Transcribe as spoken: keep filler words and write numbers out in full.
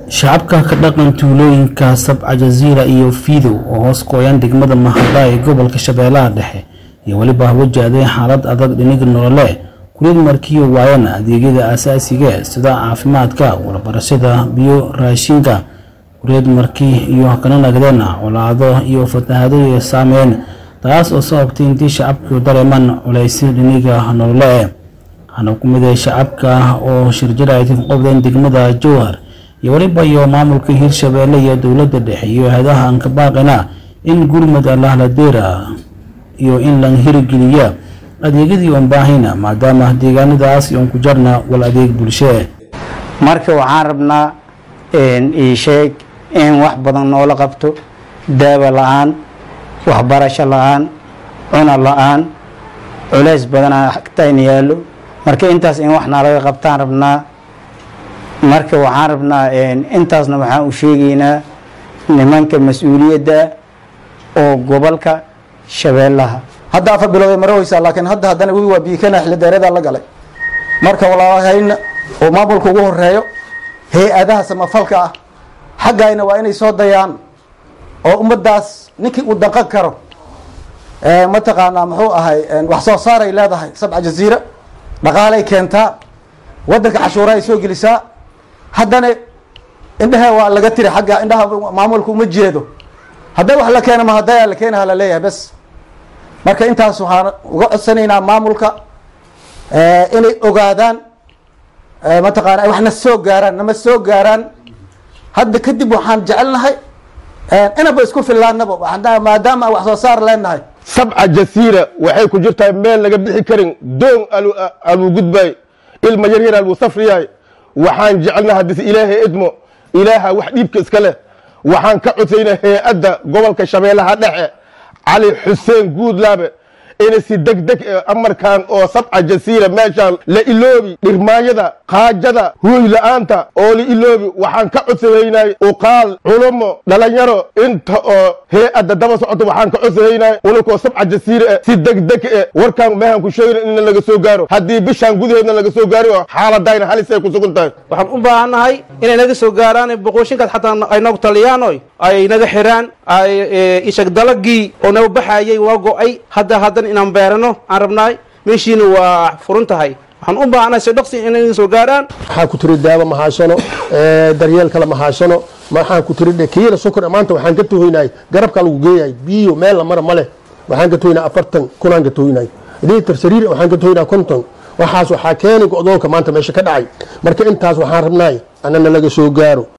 shacabka ka dhaqan tuulooyinka Sabca Jazeera iyo Fiido oo hoos qoyan degmada Mahada ee gobolka Shabeellaha Dhexe iyo waliba wajahday xaalad adag dhinaca nololeed kuleed markii waayana adeegyada aasaasiga sida caafimaadka, waxbarashada, biyo, raashinka kuleed markii iyo kana nagdeen colaado iyo fatahaado saameyn taas oo sababtay in shacabku dareemaan culays dhinaca nololeed. Waxaana ku mid ah shacabka oo shirjiraay qobdeen degmada Jowhar iyo waliba iyo maamulka Hirshabeelle iyo dawladda dhexe iyo hay'adaha aan ka baaqina in gurmad Allah la deera iyo in la hirgeliyo adeegyadii oo baahina maadaama deegaanadaas iyo ku jarna wal adeeg bulshada. Marka waxaan rabnaa in ii sheeg in wax badan noola qabto, daawo la'aan, waxbarasho la'aan, cunno la'aan, culays badan agtaan yaalo. Marka intaas in wax naga qabtaan rabnaa. marka waxaan rabnaa intaasna waxaan u sheegaynaa nimanka mas'uuliyadda oo gobolka Shabeellaha. hadda afar bilood ay maraysaa laakiin hadda hadana wuu waa biikana xilli dheerada la galay. marka walaalahayna oo maamulka ugu horeeyo hay'adaha samafalka ah xaqayna waa inay soo dayaan oo ummadaas ninkii uu daqan karo ee ma taqaana muxuu ahay wax soo saar ay leedahay Sabca Jazeera dhaqaalay keentaa wadanka cashuura ay soo gelisaa haddana indhaha waa laga tiri xagga indhaha maamulku uma jeedo hadda wax la keenay ma hadda la keenay hala leeyahay bas. marka intaas waxaan uga codsanaynaa maamulka ee inay ogaadaan ee ma taqaan ay waxna soo gaaraan nama soo gaaraan hadda kadib waxaan jecelnahay ee inaba isku filaanaba waxaan maadaama wax soo saar leenahay. Sabca Jazeera waxay ku jirtaa meel laga bixi karin doon alu alu gudbay ilma yar yar alu safriyay waxaan jecelnahay hadii Ilaahay idmo Ilaaha wax dhiibka iska leh waxaan ka codsaynaa hay'adda gobolka Shabeellaha Dhexe علي حسين جود لابه إن سيدك دك أمر كان أو سبعة جزيرة ماشان لإلوبي إرمايدا قاجدا هو إلى أنت أو لإلوبي وحن كعسرينا وقال علماء لا يرى أنت هي أدى دمس عطوا وحن كعسرينا ونكو سبعة جزيرة سيدك دك وركان ما هم كشير إن لقى سوجارو هدي بيشان جود إن لقى سوجارو حالة داين حالي سيكون سكنتاي وحن أم بهنا هاي إن لقى سوجاران بقوشين كده حتى أي نوع طليانوي أي نجح حيران أي إيش دلقي ونو بحاجي واقو أي هذا هذا إنهم بيرنو عربناي ماشين وفرنتهاي waxaan u baahanay sadaqsi inay soo gaaraan. waxaan ku tiri daawo ma haashano ee daryeel kala ma haashano waxaan ku tiri kiilo sokor maanta waxaan ka toohinay garabka lagu geeyay biyo meel mar male waxaan ka toohinay afartan kunaan ka toohinay litir sariir waxaan ka toohinay konton waxaas waxa keenay go'doonka maanta meesha ka dhacay marka intaas waxaan rabnay anana laga soo gaaro.